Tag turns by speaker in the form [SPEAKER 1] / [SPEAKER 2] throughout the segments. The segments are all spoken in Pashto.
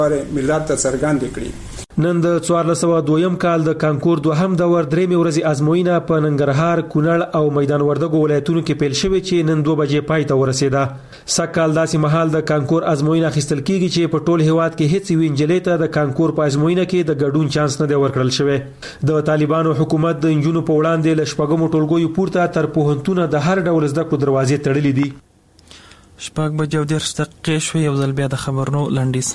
[SPEAKER 1] ملت ته څرګند کړي.
[SPEAKER 2] نن د 1402 کال د کانکور دوهم دور درېمې ورځې ازموینه په ننګرهار، کونړ او میدان وردګو ولایتونو کې پیل شوې چې نن 2 بجې پای ته ورسېده. سږکال داسې مهال د کانکور ازموینه اخیستل کیږي چې په ټول هیواد کې هیڅ یوې نجلۍ ته د کانکور په ازموینه کې د ګډون چانس نه دی ورکړل شوی. د طالبانو حکومت د نجونو په وړاندې له شپږمو ټولګیو پورته تر پوهنتونه د هر ډول زده کړو دروازې تړلې دي.
[SPEAKER 3] 6:10 شوې یو ځل بیا د خبرونو لنډیز.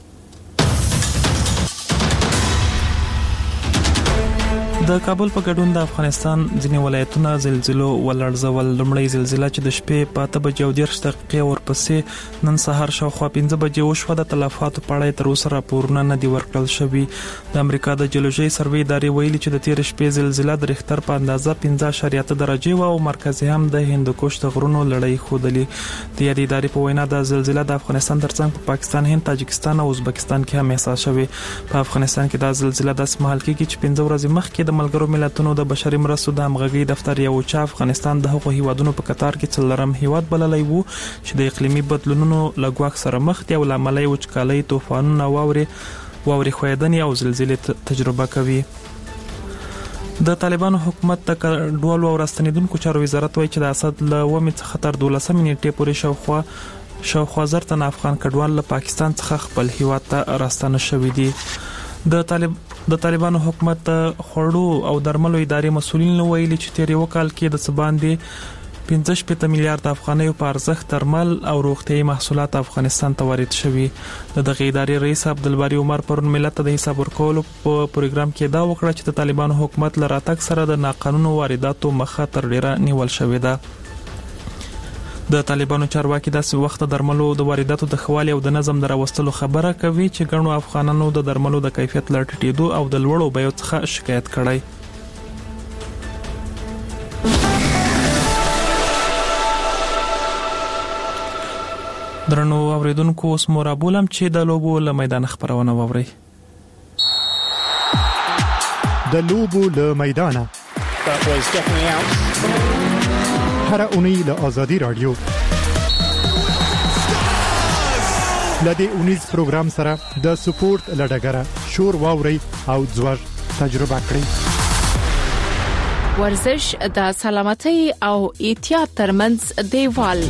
[SPEAKER 3] د کابل په ګډون د افغانستان ځینې ولایتونه زلزلو ولړزول. لومړی زلزله چې د شپې په 8:10 ورپسې نن سهار شاوخوا 5 بجې وشوه. د تلفاتو په اړه تر اوسه راپورونه نه دي ورکړل شوي. د امریکا د جیولوژي سروې ادارې ویلي چې د تیر شپې زلزله د ریختر په اندازه 5.8 درجې و او مرکز هم د هندوکش د غرونو لړۍ ښودلې. د یادې ادارې په وینا د زلزله د افغانستان ترڅنګ په پاکستان، هند، تاجکستان او ازبکستان کې هم احساس شوې. په افغانستان کې د زلزله داس مهال کې چې 15 ورځې مخکې د ملګرو ملتونو د بشري مرستو د همغږي دفتر یو چا افغانستان د هغو هیوادونو په قطار کې څلورم هیواد بللی وو چې د اقلیمي بدلونونو له ګواښ سره مخ دي او له امله یې وچکالۍ، طوفانونه، واورې ښویدنې او زلزلې تجربه کوي. د طالبانو حکومت د کډوالو او راستنیدونکو چارو وزارت وایي چې د اسد له 9 څخه تر 12 نیټې پورې شاوخوا 1000 تن افغان کډوال له پاکستان څخه خپل هیواد ته راستانه شوي دي. د طالبانو حکومت خوړو او درملو ادارې مسؤلین ویلي چې تیر یو کال کې د سباندې 15 میلیارډ افغانیو په ارزښت درمل او روغتیايي محصولات افغانستان ته وارد شوي. د دغه ادارې رئیس عبدالباری عمر پرون ملت ته د حساب ورکولو په پروګرام کې دا وکړه چې د طالبانو حکومت له راتګ سره د ناقانونه وارداتو مخه تر ډیره نیول شوې ده. د طالبانو چارواکي داسې وخت د درملو د وارداتو د خوالي او د نظم د راوستلو خبره کوي چې ګڼو افغانانو د درملو د کیفیت له ټیټېدو او د لوړو بیو څخه شکایت کړی. درنو اوریدونکو، اوس مو رابولم چې د لوبو له میدان خبرونه واورئ.
[SPEAKER 4] د لوبو له میدانه هر اونۍ له آزادی رادیو لدې اونیز پروګرام سره د سپورت لډګره شور واوري او ځوړ تجربه کړئ.
[SPEAKER 5] ورزش د سلامتۍ او احتیاط ترمنځ دیوال.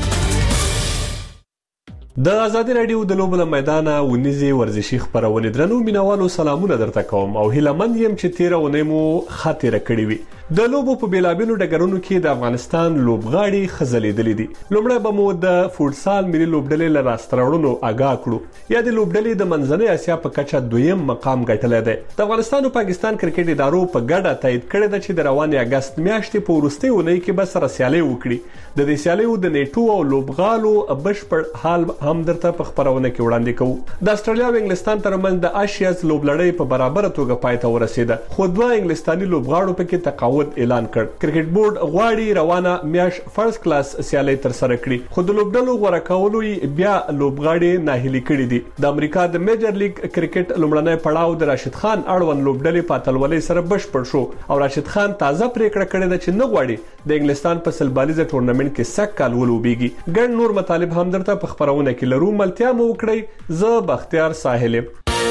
[SPEAKER 6] د آزادی رادیو د لوبو له میدانه ونیزي ورزشي خبرونه درنو مینوالو سلامونه درته کوم او هیلمند یم چې تیر ونې مو خاطر کړی وي. د لوبو په بیلابیلو ډګرونو کې د افغانستان لوبغاړي خزلېدلې دي. لومړی به مو د فوټسال ملي لوبډلې له راستراوړلو آګاه کړو. یا د لوبډلې د منځنۍ اسیا په کچه دویم مقام ګټلی دی. د افغانستان او پاکستان کرکټ ادارو په ګډه تایید کړی ده چې د روانې اګست میاشتې په وروستۍ اونۍ کې به سره سیالي وکړي. د دې سیالیو د نیټو او لوبغالو بشپړ حال هم درته په خبرونه کې وړاندې کوو. د استرالیا او انګلستان ترمنځ د آشیاز لوبلړۍ په برابر توګه پای ته ورسېده، خو دوه انګلستاني لوبغاړو پکې تقاعد اعلان کړ. کرکټ بورډ غواړي روانه میاش فرست کلاس سیالي تر سره کړي، خو د لوبډلو غوړه کولو بیا لوبغاړي ناهیلي کړي دي. د امریکا د میجر لیګ کرکټ لومړنی پړاو د راشد خان اړوند لوبډلې په اتلولۍ سره بشپړ شو او راشد خان تازه پریکړه کړې ده چې نه غواړي د انګلستان په سلبالیزه ټورنمنت کې سږکال ولوبېږي. ګڼ نور مطالب هم درته په خبرونه کې لرو. ملتیا مو وکړئ. زه بختیار ساحل.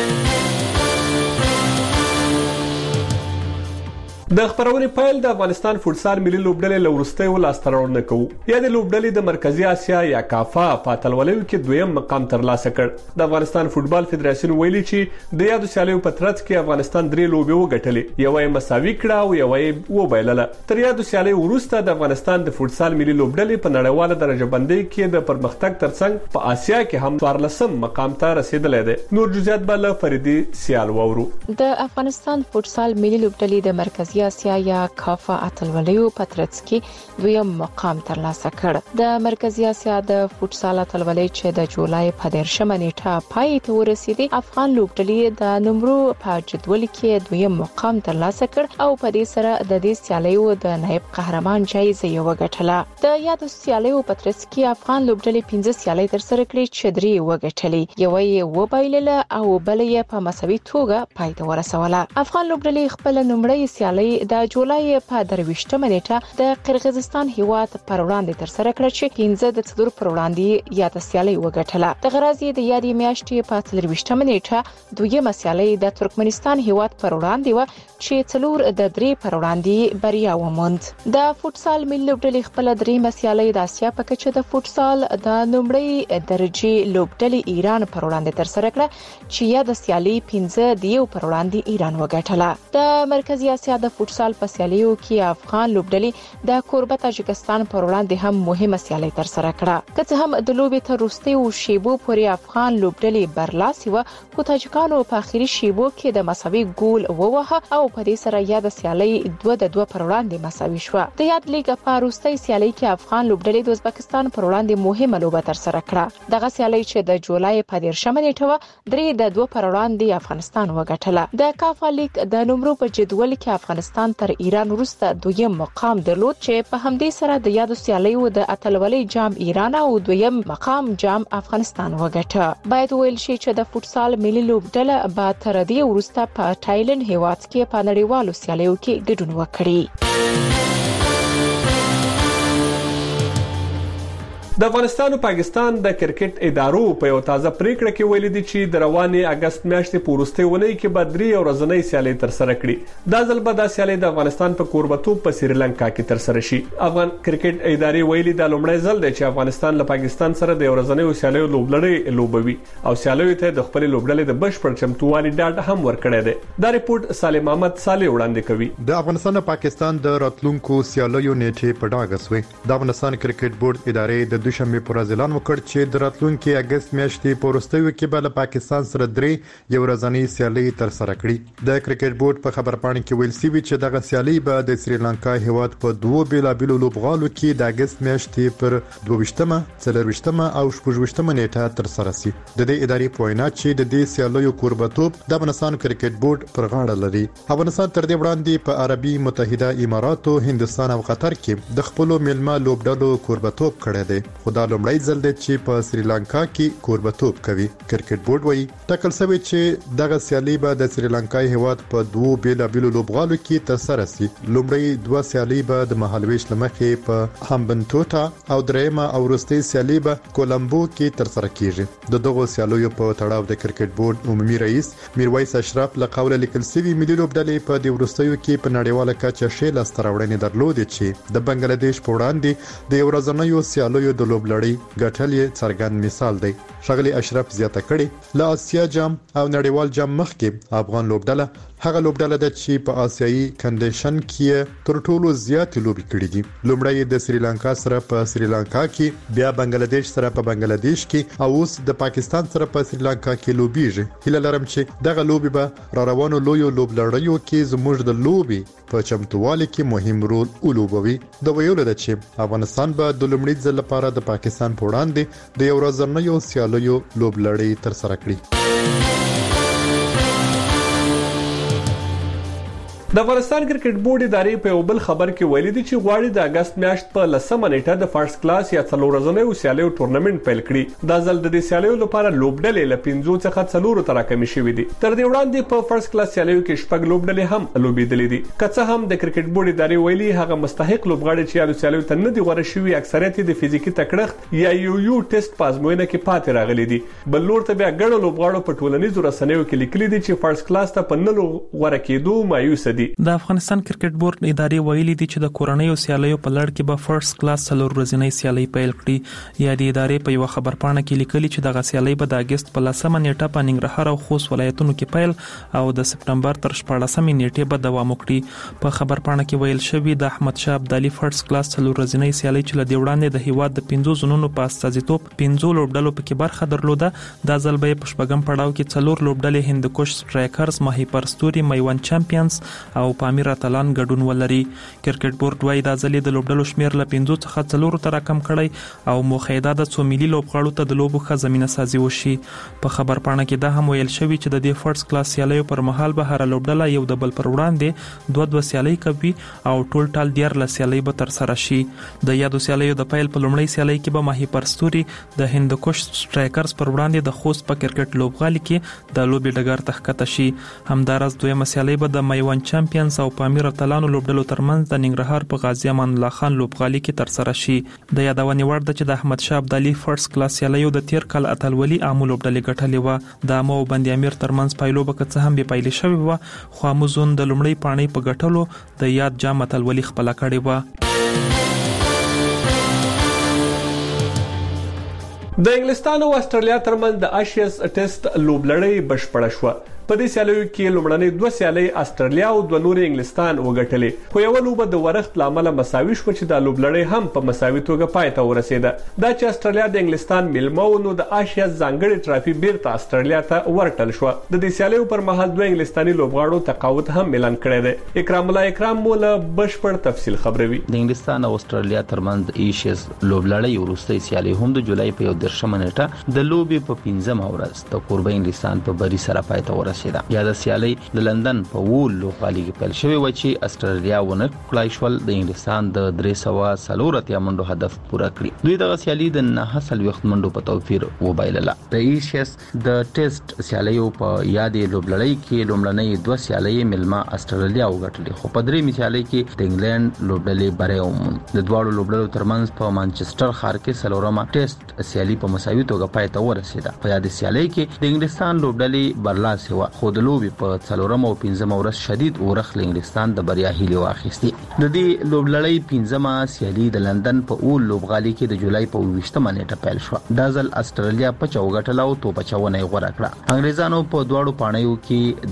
[SPEAKER 6] د خبرونې پایل د افغانستان فوټسال ملي لوبډلې له وروستیو لاسته راوړنه کوو. یا د لوبډلې د مرکزی اسیا یا کافا په اتلولیو کې دویم مقام ترلاسه کړ. د افغانستان فوټبال فدراسیون ویلي چې د یادو سیالیو په ترڅ کې افغانستان 3 لوبې وګټلې، یو یې مساوي کړه او یو یې وبایلله. تر یادو سیالیو وروسته د افغانستان د فوټسال ملي لوبډلې په نړیواله درجه بندۍ کې د پرمختګ ترڅنګ په اسیا کې هم 14 مقام ته رسیدلې ده. نور جزئیات به له فریدي سیال وورو.
[SPEAKER 5] د افغانستان فوټسال ملي لوبډلې د مرکزی اسیا یا کافا اتلولیو په ترڅ کې دویم مقام ترلاسه کړ. د مرکزی اسیا د فوټسال اتلولۍ چې د جولای په 13 نیټه پای ته ورسېدې، افغان لوبډلې د نمرو په جدول کې دویم مقام ترلاسه کړ او په دې سره د دې سیالیو د نائب قهرمان جایزه یې وګټله. د یادو سیالیو په ترڅ کې افغان لوبډلې 15 سیالۍ تر سره کړې چې 3 وګټلې، یو یې وبایلله او بل یې په مساوي توګه پای ته ورسوله. افغان لوبډلې خپل نمړی سیالۍ سیالي د جولای په 23مه نیټه د قرغیزستان هیواد پر وړاندې تر سره کړه چې 15 د څلور پر وړاندې یاد سیالي وګټله. د غرضی د یادې میاشتې په 23مه نیټه دویمه سیالي د ترکمنستان هیواد پر وړاندې و چې څلور د 3 پر وړاندې بریا وموند. د فوټسال ملي لوبډلې خپل دریمه سیالي د اسیا په کچه د فوټسال د نومړی درجه لوبډلې ایران پر وړاندې تر سره کړه چې یا د سیالي 15 د یو پر وړاندې ایران وګټله. د مرکزی اسیا د فوټسال په سیالیو کې افغان لوبډلې د کوربه تاجکستان پر وړاندې هم مهمه سیالي تر سره کړه. که څه هم د لوبې تر وروستیو شیبو پورې افغان لوبډلې برلاسي و، خو تاجکانو په اخیری شیبو کې د مساوي ګول ووهه او په دې سره یا د سیالي 2-2 پر وړاندې مساوي شو. د یاد لیګ په وروستۍ سیالي کې افغان لوبډلې د ازبکستان پر وړاندې مهمه لوبه تر سره کړه. دغه سیالي چې د جولای په 13مه نیټه و 3-2 پر وړاندې افغانستان وګټله. د کافا لیګ د نمرو په جدول کې افغانستان تر ایران وروسته دویم مقام درلود چې په همدې سره د یادو سیالیو د اتلولۍ جام ایران او دویم مقام جام افغانستان وګټه. باید ویل شي چې د فوټسال ملي لوبډله به تر دې وروسته په تایلند هیواد کې په نړیوالو سیالیو کې ګډون وکړي.
[SPEAKER 6] د افغانستان او پاکستان د کرکټ ادارو په یو تازه پریکړه کې ویل دي چې د روانې اگست میاشتې په وروستۍ ونې کې به 3 ورځنۍ سیالي تر سره کړي. دا ځل به د سیالي د افغانستان په کوربتوب په سریلانکا کې تر سره شي. افغان کرکټ ادارې ویلي د لومړی ځل دی چې افغانستان له پاکستان سره د ورځنۍ سیالیو لوبلړۍ لوبوي او سیالیو ته د خپل لوبډلې د بشپړ چمتووالي ډاډ هم ورکړی دی. دا ریپورت سالم احمد صالح وړاندې کوي.
[SPEAKER 4] د افغانستان او پاکستان د راتلونکو سیالیو نیټه په ډاګه سوی. د افغانستان کرکټ بورډ ادارې د دوشنبه پر ورځ اعلان وکړ چې د راتلونکي اگست میاشتې په وروستیو کې به له پاکستان سره 3 یو ورځنۍ سیالي تر سره کړي. د کرکټ بورډ په خبرپاڼه کې ویل شوی چې دغه سیالي به د سریلانکا هیواد په 2 بیلابیلو لوبغالو کې د اگست میاشتې پر 22مه، 24مه او 26مه نیټه تر سره شي. د دې ادارې په وینا چې د دې سیالیو کوربتوب د افغانستان کرکټ بورډ پر غاړه لري. افغانستان تر دې وړاندې په عربي متحده اماراتو، هندستان او قطر کې د خپل ملما لوبډلو کوربتوب کړی دی. خدای لومړی ځل دی چې په سریلانکا کې کوربتوب کوي. کرکټ بورډ وایي ټاکل شوی چې دغه سیالي به د سریلانکا هیواد په 2 بیلابیلو لوبغالو کې تر سره شي. لومړی 2 سیالي به د مهالويش لمخې په همبنتوټا او درېمه او وروستۍ سیالي به کولمبو کې تر سره کیږي. د دغه سیالیو په تړاو د کرکټ بورډ عمومي رئیس میرویس اشرف له قوله لیکل شوی ملي لوبډلې په د وروستیو کې په نړیواله کچه شیل ستراوړنې درلودې چې د بنگلاديش په وړاندې د ورځنیو سیالیو د لوبلړۍ ګټل یې څرګند مثال دی. ښاغلي اشرف زیاته کړي له آسیا جام او نړیوال جام مخکې افغان لوبډله هغه لوبډله ده چې په آسیایي کنډیشن کې تر ټولو زیات لوبي کړې دي. لومړی د سریلانکا سره په سریلانکا کې، بیا بنگلاديش سره په بنگلاديش کې او اوس د پاکستان سره په سریلانکا کې لوبيږي. هیله لرم چې دغه لوبي به را روانو لویو لوبلړیو کې زموږ د لوبي په چمتووالي کې مهم رول ولوبوي. د ویلو ده چې افغانستان به د لومړي ځل لپاره د پاکستان په وړاندې د یو ورځنیو سیالیو لوبلړۍ تر سره کړي.
[SPEAKER 6] د افغانستان کرکټ بورډ ادارې په یو بل خبر کې ویلي دي چې غواړي د اگست میاشت په 10مه نیټه د فرست کلاس یا څلور ورځنیو سیالیو ټورنمنت پیل کړي. دا ځل د دې سیالیو لپاره لوبډلې له 5 څخه 4 تر راکمې شوې دي. تر دې وړاندې په فرست کلاس سیالیو کې شپږ لوبډلې هم لوبېدلې دي. که څه هم د کرکټ بورډ ادارې ویلي هغه مستحق لوبغاړي چې یادو سیالیو ته نه دي غوړه شوي اکثریت د فزیکی تکړښت یا یو ټیسټ په ازموینه کې پاتې راغلي دي. بل لور ته بیا ګڼو لوبغاړو په ټولنیزو رسنیو کې لیکلي دي چې فرست کلاس ته په نلو غوړه کېدو مایوس دي.
[SPEAKER 3] د افغانستان کرکټ بورډ ادارې ویلي دي چې د کورنیو سیالیو په لړ کې به فرست کلاس څلور ورځنۍ سیالي پیل کړي. یا د ادارې په یو خبرپاڼه کې لیکلي چې دغه سیالي به د اگست په 10مه نیټه په ننګرهار او خوست ولایتونو کې پیل او د سپتمبر تر 14مې نیټې به دوام وکړي. په خبرپاڼه کې ویل شوی د احمد شاه ابدالي فرست کلاس څلور ورځنۍ سیالي چې له وړاندې د هیواد د 5 زونونو په استازیتوب 5 لوبډلو پکې برخه درلوده. دا ځل به په شپږم پړاو کې 4 لوبډلې هندوکش سټرایکرز، ماهی پرستوري، میوند چمپیونز او پامیر اتلان ګډون ولري. کرکټ بورډ وايي دا ځل د لوبډلو شمیر له 5 څخه 4 ته راکم کړي او موخه د څو ملي لوبغاړو ته د لوبو ښه زمينه سازي وشي. په خبرپاڼه کې دا هم ویل شوی چې د دې فرست کلاس سیالیو پر مهال به هر لوبډله یو د بل پر وړاندې 2 سیالي کوي او ټول ټال 14 سیالي به تر سره شي. د یادو سیالیو د پیل په لومړی سیالي کې به ماهی پرستوري د هندوکش سټرایکرز پر وړاندې د خوست په کرکټ لوبغالي کې د لوبي ډګر تخکته شي. همدارس دویمه سیالي به د میوند چمپیونز او پامیر اتلانو لوبډلو ترمنځ د ننګرهار په غازی امان الله خان لوبغالي کې تر سره شي. د یادونې وړ ده چې د احمد شاه ابدالي فرست کلاس سیالیو د تیر کال اتلولي عامو لوبډلې ګټلې و. د امو بندي امیر ترمنځ پایلوبه که څه هم به پایلې شوې و، خو اموزون د لومړی پاڼې په ګټلو د یاد جام اتلولي خپل کړې و.
[SPEAKER 6] د انګلستان او استرالیا ترمنځ د آشیز ټیسټ لوبلړۍ بشپړه شوه. په دې سیالیو کې لومړنۍ 2 سیالۍ استرالیا او 2 نور انګلستان وګټلې، خو یو لوبه د ورښت لامل مساوي شو چې د لوبلړۍ هم په مساوي توګه پای ته ورسېده. دا چې استرالیا د انګلستان میلمه و، نو د آشیز ځانګړي ټرافي بیرته استرالیا ته ورټل شو. د دې سیالیو پر مهال 2 انګلستاني لوبغاړو تقاعد هم اعلان کړی دی. اکرام الله اکرام مولا بشپړ تفصیل خبروي.
[SPEAKER 7] د انګلستان او استرالیا ترمنځ د آشیز لوبلړۍ وروستۍ سیالي هم د جولای په 13 نیټه د لوبې په 15 ورځ د قربې انګلستان په بری سره پای ته ورسېده. یا د سیالي د لندن په وول لوبغالي کې پیل شوې و چې استرالیا ونه کړای شول د انګلستان د 340 منډو هدف پوره کړی. دوی د سیالي د 9 منډو په توفیر وبایلله. د ایشیس د ټیسټ سیالیو په یادې لوبلړۍ کې لومړنۍ 2 سیالۍ ملما استرالیا وګټلې، خو په درې سیالۍ کې د انګلند لوبډلې بری وموند. د دواړو لوبډلو ترمنځ په مانچستر ښار کې سلورمه ټیسټ سیالي په مساوي توګه پای ته ورسېده. په یادې سیالۍ کې د انګلستان لوبډلې برلاسه و، خو د لوبي په 4 او 15 ورځ شدید اورخ انګلستان د بریا هیله واخیستي. د دې لوبلړۍ 15مه سیالي د لندن په اول لوبغالي کې د جولای په 20مه نیټه پیل شو. دا ځل استرالیا په چوغټل او توپ چونه غوړه کړه. انګریزانو په دواړو پاڼیو کې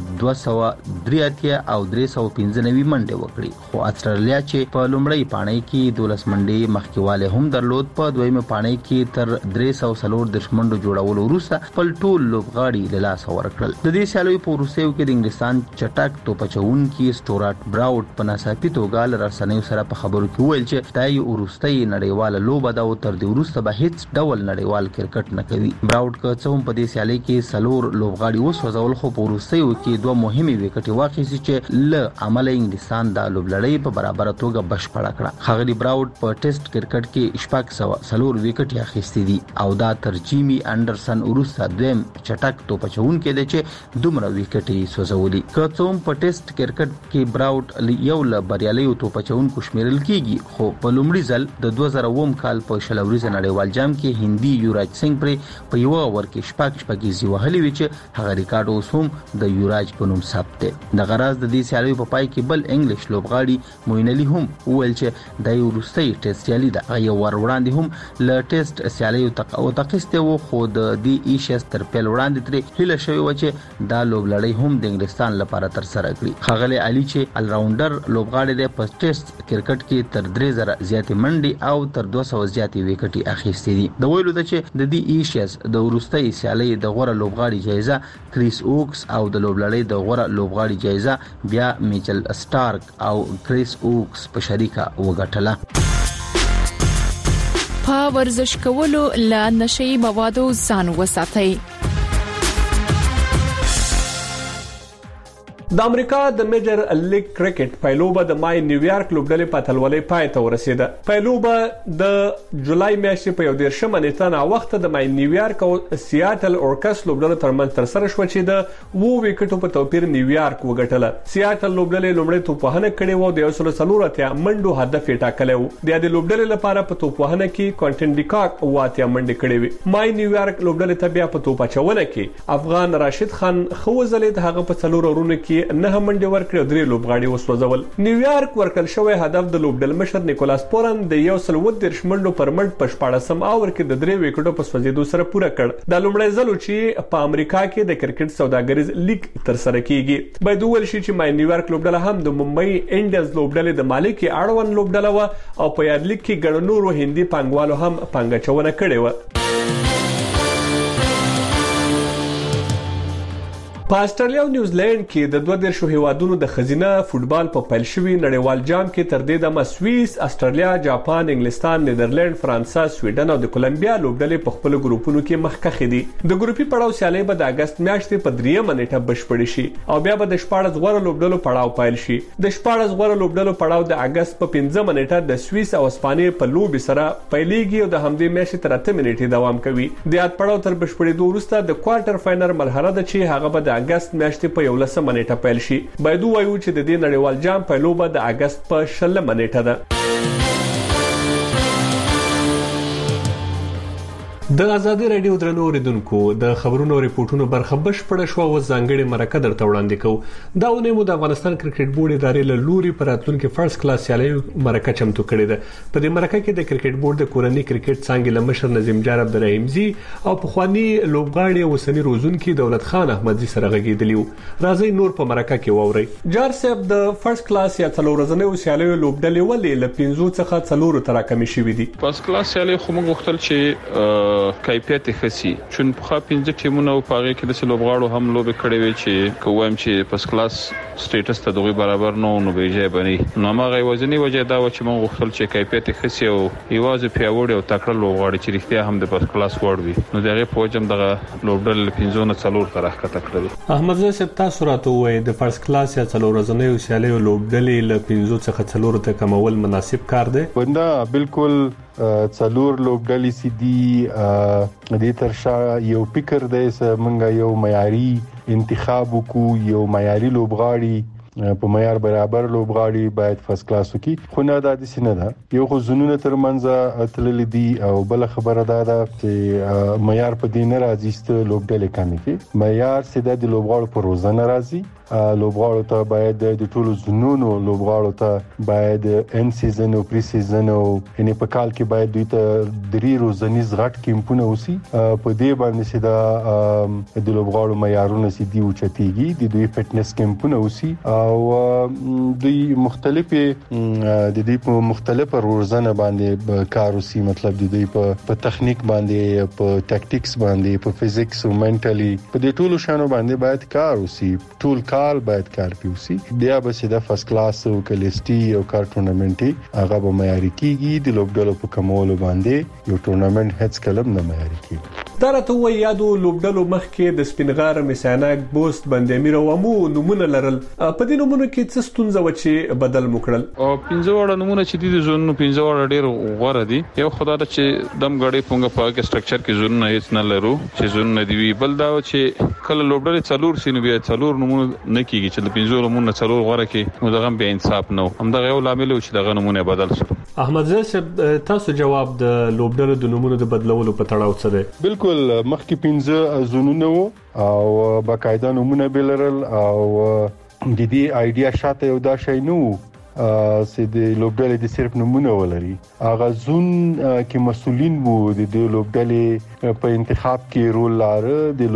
[SPEAKER 7] 283 او 395 منډې وکړي، خو استرالیا چې په لومړی پاڼۍ کې 12 منډې مخکیواله هم درلود، په دویمه پاڼۍ کې تر 340 منډو جوړولو وروسته خپل ټول لوبغاړي له لاس ورکړل. د دې سیالیو په وروستیو کې د انګلستان چټک توپچونکي سټورات براوډ په ناڅاپي توګه له رسنیو سره په خبرو کې ویل چې دا یو وروستۍ نړیواله لوبه ده او تر دې وروسته به هیڅ ډول نړیوال کرکټ نه کوي. براوډ که څه هم په دې سیالۍ کې سلور لوبغاړي وسوځول، خو په وروستیو کې 2 مهمې وکټې واخیستې چې له عمله انګلستان د لوبلړۍ په برابر توګه بشپړه کړه. ښاغلي براوډ په ټیسټ کرکټ کې 400 وکټې اخیستې دي او دا تر جیمی انډرسن وروسته دویم چټک توپچونکي دی چې دومره وکټې سوځولي. که څه هم په ټیسټ کرکټ کې براوډ یو له بریالیو توپچونکو شمیرل کیږي، خو په لومړي ځل د 2000 کال په شلوريز نړیوال جام کې هندي یوراج سنگ پر په یو اور کې شپږ وهلي وی چې هغه ریکارډ اوس هم د یوراج په نوم ثبت دی. د غرض د دې سیالیو په پای کې بل انګلیش لوبغاړي موین علي هم ویل چې د وروستۍ ټیسټ سیالي ده. یو ور وړاندې هم له ټیسټ سیالیو تقاوتقسته وو، خو د دې ایشیس تر پیل وړاندې تر هله شوی و چې دا لوبلړۍ هم د انګلستان لپاره تر سره کړی. ښاغلی علي چې الراونډر لوبغاړی دی، په ټیسټ کرکټ کې تر 3000 زیاتې منډې او تر 200 زیاتې وکټې اخیستې دي. د ویلو ده چې د دې ایشیس د وروستۍ سیالۍ د غوړه لوبغاړي جایزه کریس اوکس او د لوبلړۍ د غوړه لوبغاړي جایزه بیا میچل سټارک او کریس اوکس په شریکه وګټله.
[SPEAKER 5] په ورزش کولو له نشئی موادو ځان وساتئ.
[SPEAKER 6] د امریکا د میجر لیګ کرکټ پایلوبه د مای نیویارک لوبډلې په اتلولۍ پای ته ورسېده. پایلوبه د جولای میاشتې په 11 نیټه نا وخت د مای نیویارک او سیاتل اورکس لوبډلو ترمنځ تر سره شو چې د 2 وکټو په توپیر نیویارک وګټله. سیاتل لوبډلې لومړی توپوهنه کړې و، د 140 منډو هدف یې ټاکلی و. د دې لوبډلې لپاره په توپوهنه کې کوانټن ډیکاک 80 منډې کړې وې. مای نیویارک لوبډلې ته بیا په توپچونه کې افغان راشد خان خوځلید، هغه په 4 اورونو کې 9 منډې ورکړې او 3 لوبغاړي وسوځول. نیویارک ورکل شوی هدف د لوبډل مشر نیکولاس پورن د 130 منډو پر منډ په 14 اور کې د 3 وکټو په سوځیدو سره پوره کړ. دا لومړی ځل چې په امریکا کې د کرکټ سوداګریز لیګ تر سره کیږي. باید وویل شي چې مای نیویارک لوبډله هم د ممبئی انډیانز لوبډلې د مالک اړوند لوبډله و او په یاد لیګ کې ګڼ نورو هندي پانګوالو هم پانګچونه کړې و. په استرالیا او نیوزیلند کې د 22 هیوادونو د خزینه فوتبال په پیل شوی نړیوال جام کې تر دې دمه سوئیس، استرالیا، جاپان، انګلستان، نیدرلند، فرانسه، سویډن او د کولمبیا لوبډلې په خپل ګروپونو کې مخکښ دي. د ګروپي پړاو سیالي به د اگست میاشتې په 3 نیټه بشپړ شي او بیا به د 14 غوړه لوبډلو پړاو پیل شي. د 14 غوړه لوبډلو پړاو د اگست په 15 نیټه د سوئیس او اسپانیې په لوبي سره پیلېږي او د همدې میاشتې تر 8 نیټې دوام کوي. د یاد پړاو تر بشپړېدو وروسته د کوارټر فائنل مرحله ده چې هغه به د اگست میاشتې په 11 نیټه پیل شي. باید وایو چې د دې نړیوال جام په لوبه د اگست په 16 نیټه ده. د ازادي رادیو درنو اوریدونکو د خبرونو ریپورتونو برخه بشپړه شو او ځانګړي مرکه درته وړاندې کوو. دا ونې مو د افغانستان کرکټ بورډ ادارې له لوري پر راتلونکي فرست کلاس سیالي مرکه چمتو کړې ده. په دې مرکه کې د کرکټ بورډ د کورنۍ کرکټ څنګه لمشر نظیم جار عبدالرحیمزي او پخوانی لوبغاړي وسنی روزونکي دولت خان احمدزي سره غږیدلی وو. راځي نور په مرکه کې واوري. جار صاحب د فرست کلاس یا څلور ورځې سیالي لوبډلې ولې له 15 څخه 4 تر راکمې شوې دي؟
[SPEAKER 8] فرست کلاس سیالي خو موږ غوښتل چې کیفیت خسي چون په 15 ټیمونو په هغه کې د لوبغاړو هم لوبې کړې وي چې کوم چې فرست کلاس سټیټس ته دغه برابر نو به بني نو هغه وزنی وجه دا و چې موږ غوښتل چې کیفیت خسي او یوازې پیاوړي او تکړه لوبغاړي چې رښتیا هم د فرست کلاس وړ وي نو دغه په وجه دغه لوبډل 15 نه 4 تر راکته کړل.
[SPEAKER 6] احمد زه صاحب تاسو راته وایي د فرست کلاس یا 4 ورځې سیالي لوبډلې له 15 څخه 4 ته کمول مناسب کار دی؟
[SPEAKER 4] وندا بالکل څلور لوبډلې سي دي د ترشا یو فکر دی چې یو معیاري انتخاب وکړو یو معیاري لوبغاړي په معیار برابر لوبغاړي باید فرست کلاس وکړي خو نه د دې نه ده یو خو زونونه ترمنځ تلل دي او بل خبره ده چې معیار په دې نه راځي چې لوبډلې کمې کې معیار سیده د لوبغاړو په روزانه راځي لوبغاړو ته باید د ټولو زونونو لوبغاړو ته باید ان سیزن او پری سیزن او ان په کال کې باید دوی ته 3 روزنیز غټ کیمپونه وسی په دې باندې سیده د لوبغاړو معیارونه سیدي او چتيږي د دوی فټنس کیمپونه وسی او دوی د مختلفه روزنه باندې کار وسی مطلب د دوی په تخنیک باندې په ټاکټکس باندې په فزیکس او منټالي په دې ټولو شانو باندې باید کار وسی ټول کال باید کار پیوسی بیا به سیده فرست کلاس او کلیسټي او کار ټورنمنټي هغه به معیاري کیږي د لوبډلو په کمولو باندې یو ټورنمنټ هڅ کلم نه معیاري کیږي.
[SPEAKER 6] دا راته وایي یادو لوبډلو مخکې د سپینغار میسانک بوست بندامیر او مو نمونه لرل په دې نمونه کې څه ستونزه و چې بدل مکړل
[SPEAKER 8] او 15 وړه نمونه چې دي زونو 15 وړه ډېر غوړه دي یو خدای ته چې دم غړې پونګه په کې سټرکچر کې زونو هیڅ نه لرو چې زونو دی بل دا چې کله لوبډلې څلور سینې بیا څلور نمونه نه کیږي چې د 15 نمونه څلور غوړه کې نو دغه به انصاف نه هم دغه یو لامل چې دغه نمونه بدل شي.
[SPEAKER 6] احمد زه تاسو جواب د لوبډلو د نمونه د بدلولو په تړاو څه دی؟
[SPEAKER 4] بالکل مخکې 15 زونونه او باقاعده نمونه بلرل او د دې ایډیا شاته یو دا شی نو چې د لوبډلې د صرف نمونه ولري هغه زون کې مسولین وو د لوبډلې په انتخاب کې رول لاره د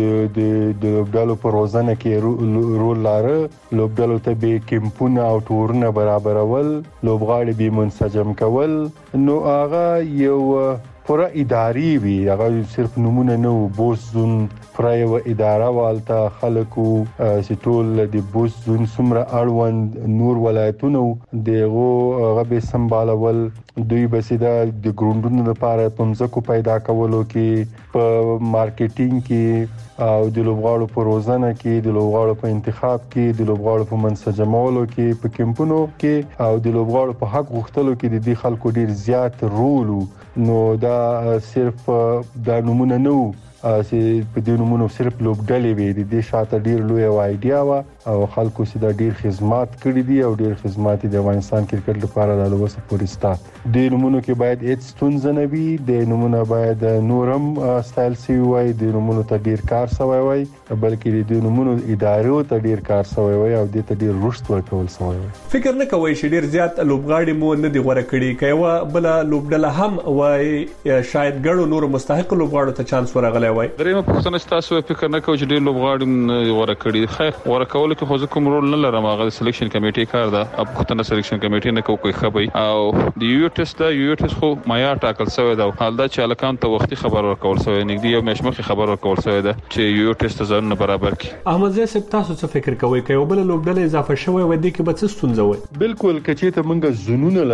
[SPEAKER 4] لوبډلو په روزانه کې رول لاره لوبډلو ته به کیمپونه او ټورونه برابرول لوبغاړي به منسجم کول نو هغه یو پورا اداري وی هغه صرف نمونه نو بوس زون پرایو اداره والته خلکو سټول د بوس زون سمره اړوند نور ولایتونو دغه هغه به سمبالول دوی بسیدا د ګروندونو لپاره پمزکو پیدا کولو کې په مارکیټینګ کې او د لوبغاړو په روزانه کې د لوبغاړو په انتخاب کې د لوبغاړو په منسجمولو کې په کیمپونو کې او د لوبغاړو په حق غوښتلو کې د دې خلکو ډیر زیات رول نو دا صرف دا نمونه نو چې په دې نمونه صرف لوبډلې وي د دې شاته ډیر لوی ایډیا وا او خلکو سي دا ډیر خدمات کړې دي او ډیر خدمات د افغانستان کرکټ لپاره د لوسه پورستا د نمونه کې باید هیڅ ستونزه نه وي د نمونه باید نورم سټایل سی وای د نمونه ته ډیر کار سوی وای بلکې د نمونه ادارو ته ډیر کار سوی وای او د ته ډیر رشد ورکول سوی وای.
[SPEAKER 6] فکر نه کوي چې ډیر زیات لوبغاړي مو نه دی غوړه کړی کایو بل لوبډله هم وای شاید ګړو نور مستحق لوبغاړو ته چانس ورغلی وای.
[SPEAKER 8] درېمه پوښتنه تاسو فکر نه کوئ چې ډیر لوبغاړي غوړه کړی خیر غوړه کول کې خو کوم رول نه لرم هغه سلیکشن کمیټې کار ده اب خدانه سلیکشن کمیټې نه کوي خبري او د یو ټیسټ خو معیار ټاکل شوی دا حال دا چې الکان ته وختي خبر ورکول شوی نګدي یو مشمخي خبر ورکول شوی دا چې یو ټیسټ ځان برابر کی.
[SPEAKER 6] احمد زه تاسو څه فکر کوئ چې یو بل لوبډله اضافه شوی و دي کې به څه ستونزه وي؟
[SPEAKER 4] بالکل کچې ته منګه زونونه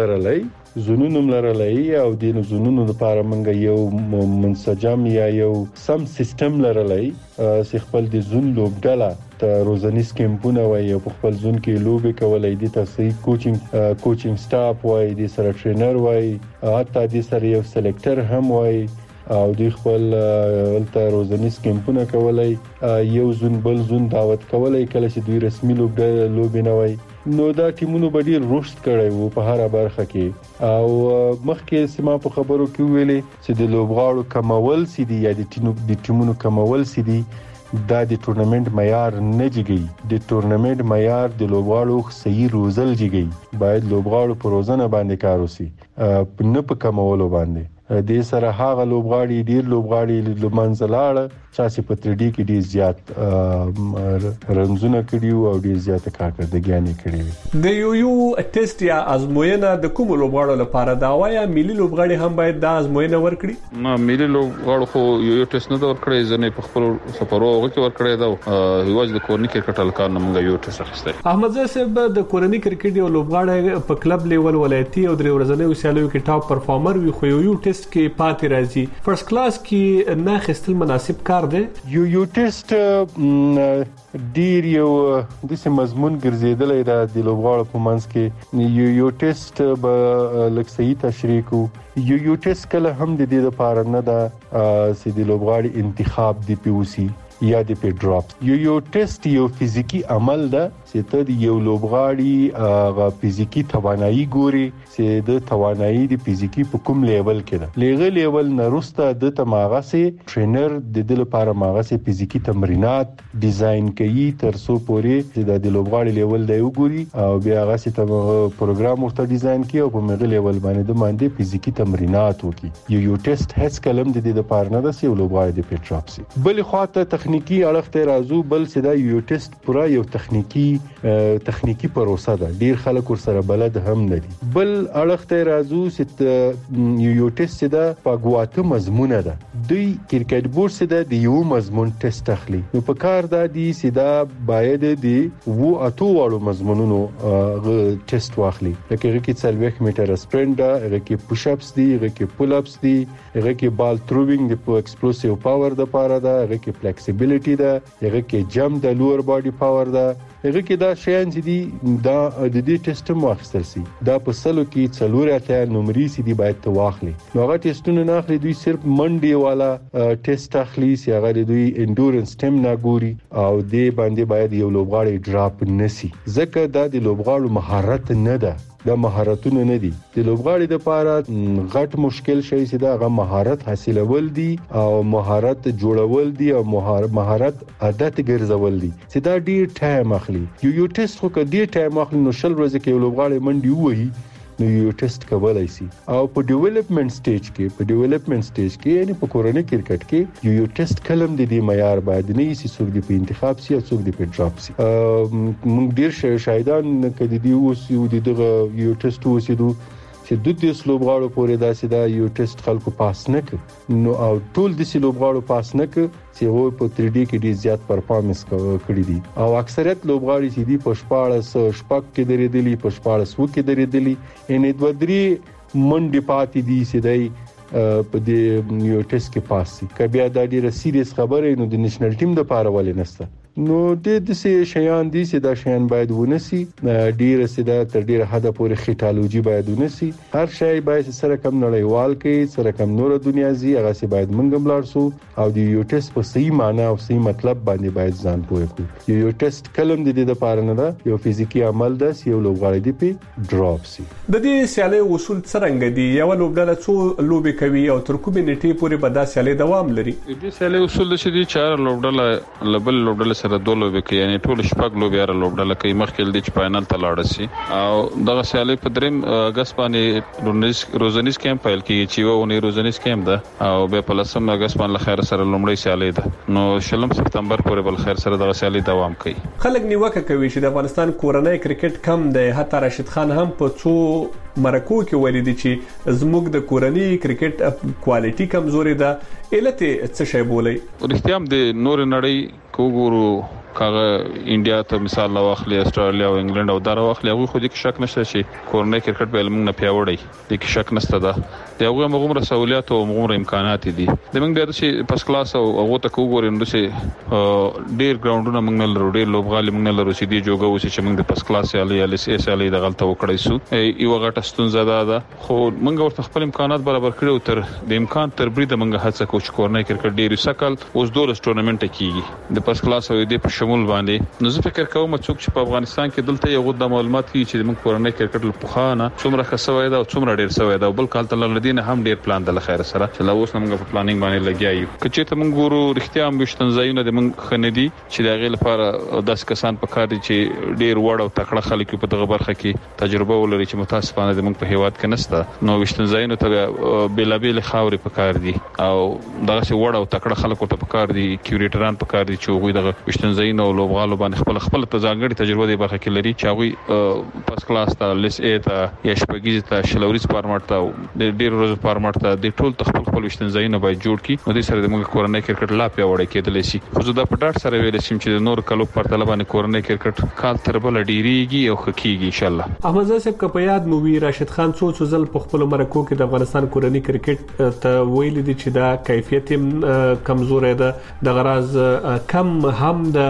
[SPEAKER 4] لرلای او د زونونو لپاره منګه یو منسجم یا یو سم سیستم لرلای چې خپل د زون لوبډله ته روزنیز کیمپونه وای او خپل زون کې لوبې کولای دي تاسو کوچینګ سټاف وای دي سره ټرینر وای حتی دي سره یو سلیکټر هم وای
[SPEAKER 9] او د خپل ولته روزنیز کیمپونه کولای یو زون بل زون دعوت کولای کله چې دوی رسمي لوبې نه وای نو دا ټیمونو باندې رشد کړی وو په هر برخه کې او مخکې سما په خبرو کې ویلې چې د لوبغاړو کمول سي دي یا د ټیمونو کمول سي دي دا د ټورنمنت معیار نه جګي د ټورنمنت معیار د لوبغاړو صحیح روزل جګي باید لوبغاړو په روزنه باندې کار وسی نه په کمولو باندې د سره هغه لوبغاړي ډیر لوبغاړي لمنځلاړه چې په 3D کې ډیر زیات رنزونه کړیو او ډیر زیات کارکړدګیانې کړې
[SPEAKER 6] د یو ټیسټ یا ازموینه د کوم لوبغاړو لپاره دا وایا ملي لوبغاړي هم باید دا ازموینه ورکړي
[SPEAKER 8] نه ملي لوبغاړو خو یو ټیسټ نه ورکړي ځنه په خپل سفرو کې ورکړي دا یوازې د کورنۍ کرکټ الکان موږ یو ټیسټ اخیسته
[SPEAKER 6] احمد زه صاحب د کورنۍ کرکټ یو لوبغاړی په کلب لیول ولایتي او درې ورځنۍ سیالیو کې ټاپ پرفارمر وي خو یو ټیسټ کې پاتې راځي فرست کلاس کې نه خستل مناسب کار دی
[SPEAKER 9] یو ټیسټ ډیر یو د سم مضمون ګرځیدلې دا د لوبغاړو په منځ کې یو ټیسټ به لکه صحیح تشریح کو یو ټیسټ کله هم د دې لپاره نه دا چې د لوبغاړي انتخاب دی پیوسی یا د پی ډراپ یو ټیسټ یو فزیکی عمل ده چې ته د یو لوبغاړي غا فزیکی توانایي ګوري چې د توانایي د فزیکی په کوم لیول کې ده لغه لیول نه رسته د تماغه سي ټرینر د دې لپاره ماغه سي فزیکی تمرینات ډیزاین کوي تر څو پورې چې د لوبغاړي لیول دی وګوري او بیا هغه سي پروګرام ورته ډیزاین کوي او په مغه لیول باندې د باندې فزیکی تمرینات وکي یو ټیسټ هیڅ کلم د دې لپاره نه ده چې لوبغاړي د پی ډراپ سي بل خواته تخنیکی اړخ ته راځو بل سدا یو ټیسټ پورا یو تخنیکی پروسه ده ډیر خلک ور سره بلد هم نه دي بل اړخ ته راځو چې یو ټیسټ ده په غواته مضمونه ده دوی کرکټ بورډ سدا د یو مضمون ټیسټ اخلي نو په کار دا دي سدا باید دی وو اتو واړو مضمونونو ټیسټ واخلي لکه کې 40 میټر سپرینټ ده هغه کې پوش اپس دي هغه کې پول اپس دي هغه کې بال تھروینګ د ایکسپلوسیو پاور د پاره ده هغه کې فلیکسیبিলিټي ده هغه کې جمپ د لوور باډي پاور ده هغه کې دا شیان چې دي دا د دې ټیسټ مو اخیستل سي دا په سلو کې څلور اتیا نمبرې سي دي باید ته واخلي نو هغه ټیسټونه نه اخلي دوی صرف منډي والا ټیسټ اخلي چې هغه دوی انډورنس ټیم نه ګوري او دې باندې باید یو لوبغاړی ډراپ نسی ځکه دا د لوبغاړو مهارت نه ده دا مهارتونه نه دي د لوبغاړي د پاره غټ مشکل شي چې دا غو مهارت حاصلول دي او مهارت جوړول دي او مهارت عادت ګرځول دي چې دا ډیر ټایم اخلي یو ټیسټ خو کدي ټایم اخلي نو شل ورځې کې لوبغاړي منډي وایي نو یو ټیسټ کولای شي او په ډیولپمنٹ سټیج کې یعنی په کورنۍ کرکټ کې یو ټیسټ کلم د دې معیار باید نه سي څوک دی په انتخاب سي او څوک دی په ډراپ سي موږ ډیر شاهدان کدي دی اوس یو دغه یو ټیسټ وسیدو چې د دې لوبغاړو پورې داسې دا یو ټیسټ خلکو پاس نه کړ نو او ټول د سې لوبغاړو پاس نه کړ چې هو په 3D کې ډیر زیات پرفارمنس کړی دي او اکثریت لوبغاړي چې دي په 14 شپږ کې درېدلي په 14 کې درېدلي ان د درې منډي پاتې دي چې دای په دې یو ټیسټ کې پاس شي کبه دا ډیره سیریس خبره نو د نېشنل ټیم د پاره ولې نشته نو د دې شیان دي چې دا شیان باید ونسي ډیره سیده تر ډیره حد پورې خټالوجي باید ونسي هر شی باید سره کم نړیوال کې سره کم نور دنیا زی هغه سي باید منګم لاړ سو او د یو ټیسټ په صحیح معنی او صحیح مطلب باندې باید ځان پوهه کو یو ټیسټ کلم د دې لپاره نه ده یو فزیکی عمل ده چې یو لوبغاړی دی په ډراپ سي
[SPEAKER 6] د دې سیالي اصول څنګه دي یو لوبډله څو لوبي کوي او تر کومې نیټې پورې به دا سیالي دوام لري
[SPEAKER 8] دې سیالي اصول د شدي 4 لوبډله لبل لوبډله سره دوه لوبي کوي یعنی ټول شپږ لوبي را لوبډله کوي مخکې د فائنل ته لاړ شي او دغه سیالي په دریم اگست باندې روزنیز کیمپ پیل کیږي چې وونه روزنیز کیمپ ده او به په لسم اگست باندې خیر سره لومړی سیالي ده نو شلم سپتمبر پورې بل خیر سره دغه سیالي دوام کوي
[SPEAKER 6] خلک نیوکه کوي چې د افغانستان کورنۍ کرکټ کم دی حتی راشد خان هم په څو مرکو کې ولیدي چې زموږ د کورنۍ کرکټ کوالټي کمزوري ده علت څه شی بولي
[SPEAKER 8] ورختيام د نور نړۍ کوګورو کاغه انډیا ته مثال واخلي استرالیا او انګلند او دارو واخلي هغه خو دې شک نشته چې کورنۍ کرکټ به موږ نه پیاوړی دي کې شک نشته ده دی هغه موږ سہولیات او موږ امکانات دي د موږ د شي پس کلاس او هغه ته وګورئ نو شي ډیر ګراوندونه موږ نه لرو ډیر لوبغالي موږ نه لرو چې دی جوګه وسی چې موږ د پس کلاس یا لیسې سالي د غلطه وکړای سو یو غټه ستونزه ده خو موږ ورته خپل امکانات برابر کړو تر د امکان تر برید موږ هڅه کوو چې کورنۍ کرکټ ډیر سکل اوس 12 ټورنمنت کیږي د پس کلاس او د په شمول باندې نو زه فکر کوم چې په افغانستان کې دلته یو د معلومات کی چې موږ کورنۍ کرکټ له پخانه څومره خسوي دا او څومره ډیر سوي دا بل کال تل لدین هم ډیر پلان د خیر سره چې لا اوس موږ په پلانینګ باندې لګیایو کچې ته موږ ګورو رښتیا هم مشتنځایونه د موږ خندي چې دا غیر لپاره 10 کسان په کار دي چې ډیر وړ او تکړه خلک په دغه برخه کې تجربه ولري چې متاسفانه د موږ په هیواد کې نشته نو مشتنځایونه ته بیلابیل خاورې په کار دي او دغه څه وړ او تکړه خلک ته په کار دي کیوریټران په کار دي چې هغه دغه مشتنځایونه او لوبغالو باندې خپل ځانګړي تجربه دی برخه کې لري چې هغه پس کلاس ته لیسې ته یا شپږیز ته شلوريز فارمټ ته د ډیر روز فارمټ ته د ټول خپل مشتنځایونه باید جوړ کړي نو د سره د موږ کورنۍ کرکټ لا پیاوړی کېدلی شي خو زه دا په ډاټ سره ویل شم چې د نور کلو پر طالبان کورنۍ کرکټ کال تر بل ډیریږي او خکېږي ان شاء الله
[SPEAKER 6] احمد زاهد صاحب په یاد مو وی راشد خان څو ځل په خپل مرکو کې د افغانستان کورنۍ کرکټ ته ویل دي چې دا کیفیت کمزورې ده د غراز کم هم د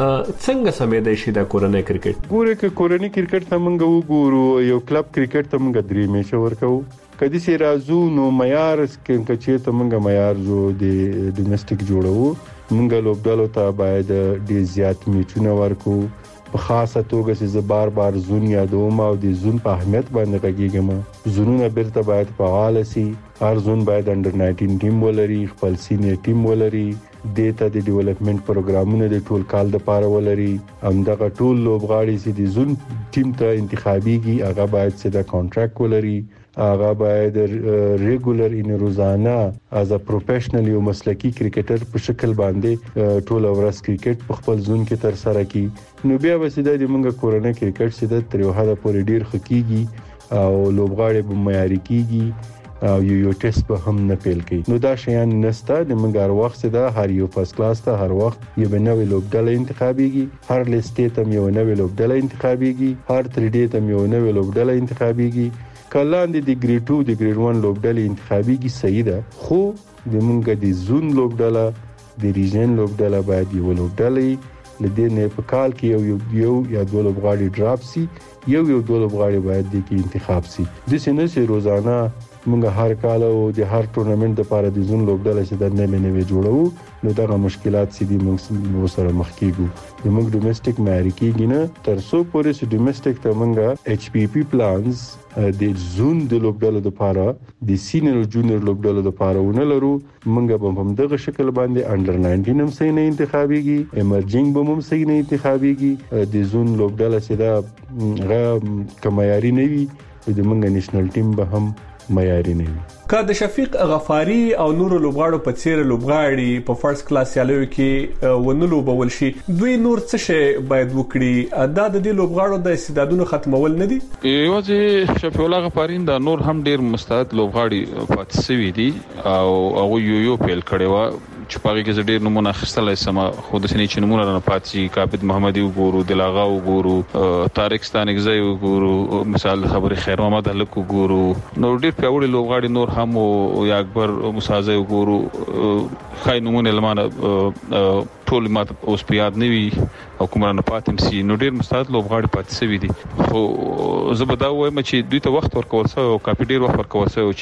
[SPEAKER 6] څنګه سمې د شي د کورنۍ کرکټ
[SPEAKER 9] ګوره ک کورنۍ کرکټ ته موږ وګورو یو کلب کرکټ ته موږ درې میچ ورکو کدي سي رازو نو معیار کې چې ته موږ معیار جو د ډومېسټک جوړو موږ لوبډالو ته باید ډیر زیات میچونه ورکو په خاصه توګه چې بار بار زون یادوم او د زون په اهمیت باندې غږیږم زونونه بیرته باید فعال شي هر زون باید انډر 19 ټیم ولري خپل سینیر ټیم ولري دیتا د ډیولپمنٹ پروګرامونه د ټول کال د پاره ولري همدغه ټول لوبغاړي چې د زون ټیم ته انتخابيږي هغه باید سیده کانټراکټ ولري هغه باید ریګولر ان روزانه از ا پروفیشنل یو مسلکی کرکټر په شکل باندې ټول ورځ کرکټ په خپل زون کې تر سره کی نو بیا وسیده د موږ کورنۍ کرکټ سیده تر یو حد پورې ډیر خکېږي او لوبغاړي به معیاري کیږي او یو ټیسټ به هم نه پیل کوي نو دا شیان نسته د موږ هر وخت دا هر یو فرست کلاس ته هر وخت یو نوې لوبډله انتخابيږي هر لیسټ ته یو نوې لوبډله انتخابيږي هر 3D ته یو نوې لوبډله انتخابيږي کلاندې د ګریډ 2 د ګریډ 1 لوبډلې انتخابيږي صحیح ده خو د مونږ د زون لوبډله د ریجن لوبډله باید یو لوبډلې لدې نه په کال کې یو یا دوه لوبغاړي ډراپ سي یو دوه لوبغاړي باید د کې انتخاب سي د سینې سي روزانه مونږ هر کال او د هر ټورنمنت لپاره د زون لوبډله چې د نوې جوړو نو دا مشکلات سي دي موږ سره مخ کیږو د موږ ډومېسټک معیاري کیږي نه تر څو پورې چې ډومېسټک ته موږ HPP پلانز د زون د لوبډله لپاره د سینیر او جونیور لوبډله لپاره ونه لرو موږ به هم دغه شکل باندې انډر 19 هم صحیح نه انتخابيږي ایمرجینګ به هم صحیح نه انتخابيږي د زون لوبډله چې دا غو کمایاري نه وي د موږ نېشنل ټیم به هم معیاري نه وي
[SPEAKER 6] که د شفیق غفاری او نور لوبغاړو په څیر لوبغاړي په فرست کلاس یالو کې ونلو بول شي دوی نور څه شي باید وکړي دا د دې لوبغاړو د استعدادونو ختمول نه دي
[SPEAKER 8] یوازې شفیق الله غفاری دا نور هم ډیر مستعد لوبغاړي پاتې سوي دي او هغه یو پیل کړي و چې پاره کې ډېر نمونه اخیستلای سم خو د سنې چې نمونه نه پاتې کابد محمدي وګورو دلاغا وګورو طارق ستانګزی وګورو مثال خبري خیر محمد هلک وګورو نو ډېر پیاوړي لوبغاړي نور هم او یا اکبر مسازه وګورو خای نمونه لمانه ټول ماته اوس په یاد نوي او کومره پاتم سي نو ډېر مستعد لوبغاړي پاتې سوي دي خو زه به دا وایم چې دوی ته وخت ورکول سوی او کافي ډېر وخت ورکول سوی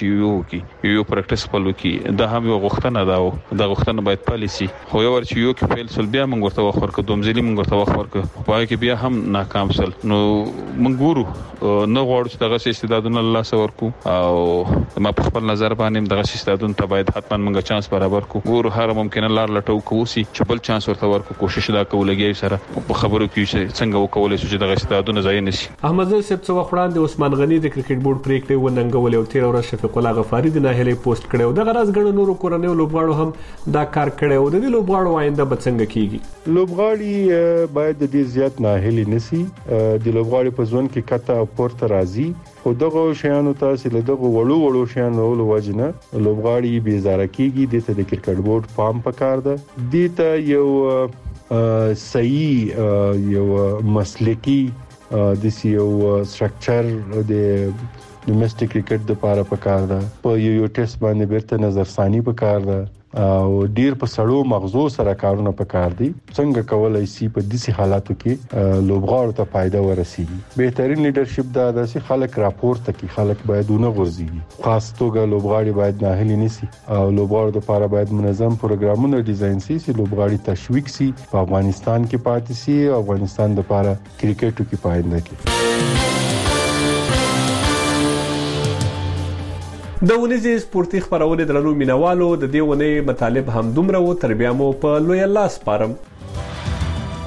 [SPEAKER 8] چې یو پریکټیس خپل وکړي دا هم یو غوښتنه ده دا غوښتنه باید پالیسي خو یو ورچ یو کې فیل سل بیا موږ ورته وخت ورکړو دومځلي موږ ورته وخت ورکړو په هغه کې بیا هم ناکام سل نو موږ ګورو نو غواړو چې دغه استعدادونه الله سره ورکو او ما په خپل نظر باندې دغه استعدادونه ته باید حتما موږ چانس برابر کو ګورو هر ممکنه لار لټو کوسي چې بل چانس ورته ورکو کوشش دا کولګي سره په خبرو کې څنګه وکولای شو چې دغه استعدادونه ځای نشي
[SPEAKER 6] احمد زاهد صاحب څو وخت عثمان غنی د کرکټ بورډ پریکړه وننګول او 13 ورځې شفیق الله غفاری د ناهلې پوسټ کړو د غراز غړو نورو کورنۍ لوبغاړو هم دا کار کړو د دې لوبغاړو آینده به څنګه کیږي
[SPEAKER 9] لوبغاړي باید ډیر زیات ناهلي نسی د لوبغاړي په ځون کې کته پورته راځي خو دغه شیانو تاسو له دغه وړو شیانو له وجنه لوبغاړي بیزاره کیږي د کرکټ بورډ پام پکار ده دته یو صحیح یو مسلکی د یو سټرکچر د ډومېسټک کرکټ لپاره پکار ده. په یو ټیسټ باندې بیرته نظر ثاني پکار ده او ډیر په سړو مغزو سره کارونه پکار دي. څنګه کولای شي په داسې حالاتو کې لوبغاړو ته فائدہ ورسیږي. بهترین لیدرشپ دا ده چې خلک راپورته کوي، خلک باید ونه غورځي، خاص توګه لوبغاړي باید ناهیلي نشي او لوبغاړو لپاره باید منظم پروګرامونه ډیزاین شي چې لوبغاړي تشویق شي، په افغانستان کې پاتې شي او افغانستان لپاره کرکټ کې پاینده کړي.
[SPEAKER 6] د ونیزي سپورتي خبرونه درنو مینوالو د دې ونې مطالب هم دومره و تر بیا مو په لوی الله سپارم.